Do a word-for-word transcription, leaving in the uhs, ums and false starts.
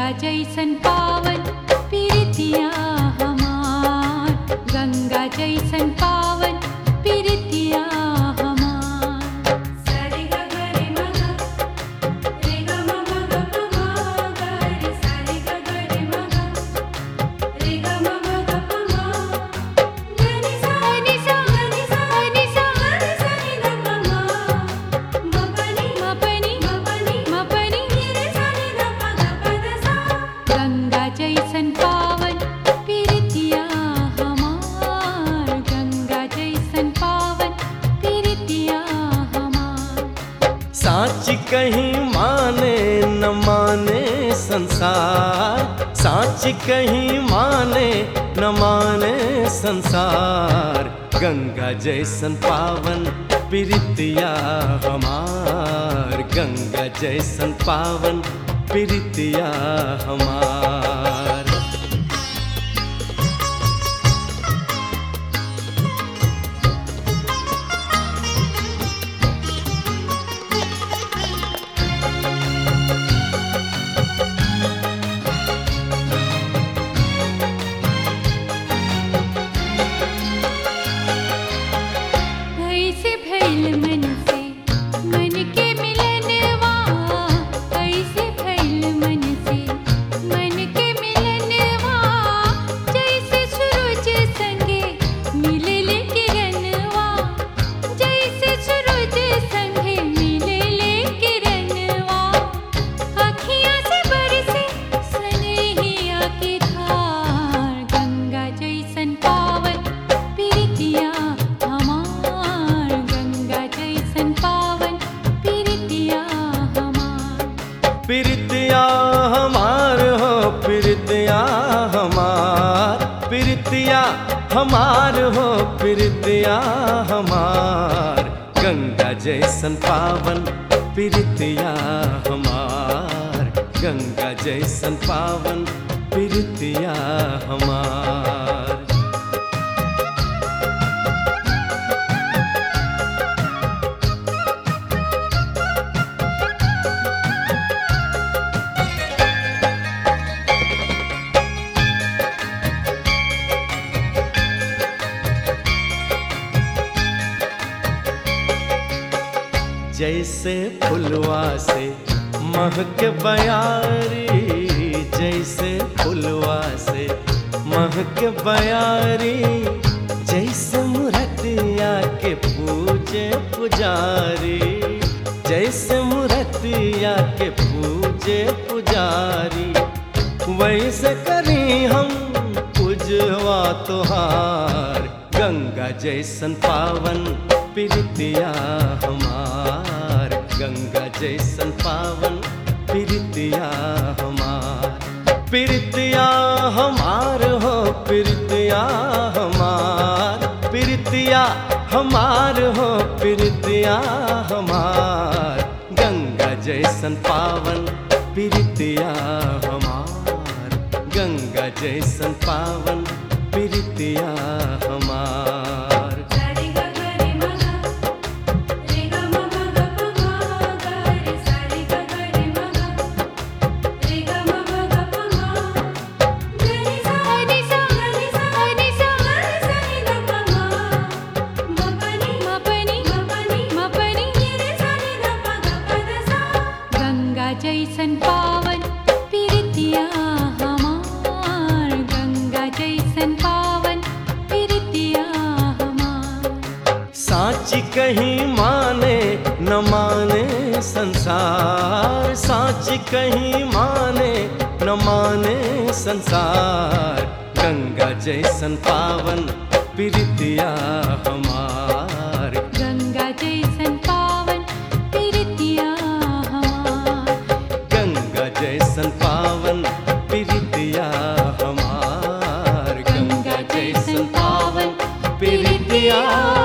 गंगा जैसन पावन पीरितिया हमार, गंगा जैसन पावन पीरितिया हमार। सारे ग ग रे म ग रे ग म म ग प म ग रे सारे ग ग रे म ग रे ग म म ग प म ग नि सा नि सा नि सा नि सा नि सा नि ग प म म प नि म प नि म प नि म प नि नि रे सा नि ग प ग प द सा। गंगा जैसन पावन पीरितिया हमार, गंगा जैसन पावन पीरितिया हमार। साच कहीं माने न माने संसार, साच कहीं माने न माने संसार। गंगा जैसन पावन पीरितिया हमार, गंगा जैसन पावन पीरितिया हमार। ऐसे भइल मन से मन के मिलनवा, ऐसे भइल मन से मन के मिलनवा। जैसे सूरज संगे मिलेले किरणवा, जैसे सूरज संगे मिलेले किरणवा। अखियाँ से बरसे सनहिया की धार, गंगा जैसन पावन पीरितिया हमार, गंगा जैसन पावन पीरितिया हमार। पीरितिया हमार हो पीरितिया हमार, पीरितिया हमार हो पीरितिया हमार। गंगा जैसन पावन पीरितिया हमार, गंगा जैसन पावन पीरितिया हमार। जैसे फुलवा से महक बयारी, जैसे फुलवा से महक बयारी। जैसे मूर्तिया के पूजे पुजारी, जैसे मूर्तिया के पूजे पुजारी। वैसे करी हम पूजवा तोहार, गंगा जैसन पावन पीरितिया हमार, गंगा जैसन पावन पीरितिया हमार। पीरितिया हमार हो पीरितिया हमार, पीरितिया हमार हो पीरितिया हमार। गंगा जैसन पावन पीरितिया हमार, गंगा जैसन पावन पीरितिया हमार। सारे ग ग रे म ग रे ग म म ग प म ग रे सारे ग ग रे म ग रे ग म म ग प म ग नि सा नि सा नि सा नि सा नि सा नि ग प म म प नि म प नि म प नि म प नि नि रे सा नि ग प ग प द सा। गंगा जैसन पावन पीरितिया हमार, गंगा जैसन पावन पीरितिया हमार। साच कहीं माने न माने संसार, साच कहीं माने न माने संसार। गंगा जैसन पावन पीरितिया हमार, गंगा जैसन पावन पीरितिया हमार। गंगा जैसन पावन पीरितिया हमार, गंगा जैसन पावन पीरितिया